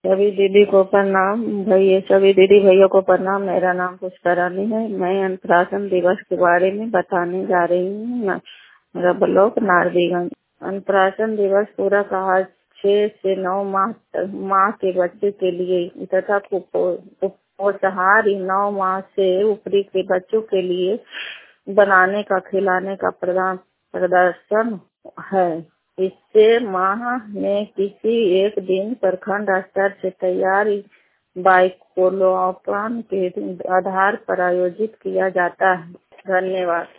सभी दीदी को प्रणाम। भैया सभी दीदी भैया को प्रणाम। मेरा नाम पुष्करानी है। मैं अन्नप्राशन दिवस के बारे में बताने जा रही हूँ। मेरा ब्लॉक नारदीगंज। अन्नप्राशन दिवस पूरा कहा 6 से 9 माह के बच्चे के लिए तथा पोषाहार 9 माह से ऊपरी के बच्चों के लिए बनाने का खिलाने का प्रदर्शन है। इससे माह में किसी एक दिन प्रखंड स्तर से तैयार बाइकोलोपन के आधार पर आयोजित किया जाता है। धन्यवाद।